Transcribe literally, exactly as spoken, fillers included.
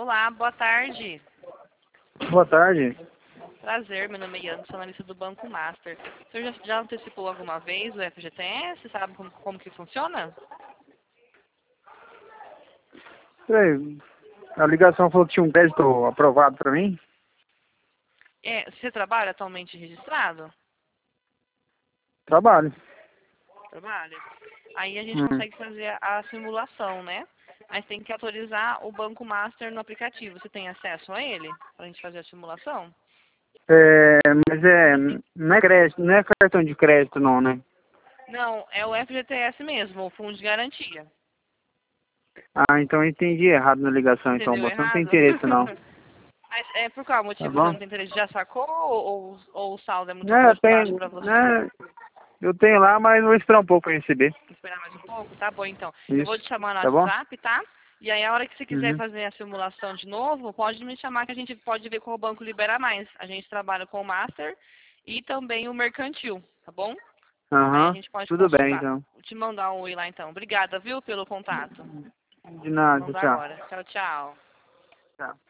Olá, boa tarde. Boa tarde. Prazer, meu nome é Ian, sou analista do Banco Master. O senhor já, já antecipou alguma vez o F G T S? Sabe como, como que funciona? Peraí, a ligação falou que tinha um crédito aprovado pra mim? É, você trabalha atualmente registrado? Trabalho. Trabalha. Aí a gente Hum. consegue fazer a simulação, né? Mas tem que autorizar o Banco Master no aplicativo. Você tem acesso a ele para a gente fazer a simulação? É, mas é, não é crédito, não é cartão de crédito não, né? Não, é o F G T S mesmo, o Fundo de Garantia. Ah, então eu entendi errado na ligação, então Entendeu você não tem errado? interesse não. Mas é por qual Tá motivo você bom? não tem interesse? Já sacou ou, ou o saldo é muito É, eu baixo tenho, para você? né, eu tenho lá, mas vou esperar um pouco pra receber. Esperar mais um pouco? Tá bom, então. Eu vou Isso, te chamar no tá bom? WhatsApp, tá? E aí, a hora que você quiser Uhum. fazer a simulação de novo, pode me chamar que a gente pode ver qual o banco libera mais. A gente trabalha com o Master e também o Mercantil, tá bom? Aí a Aham, gente pode tudo bem consultar. então. Vou te mandar um oi lá, então. Obrigada, viu, pelo contato. De Vou nada, mandar tchau. agora. Tchau, tchau. Tchau.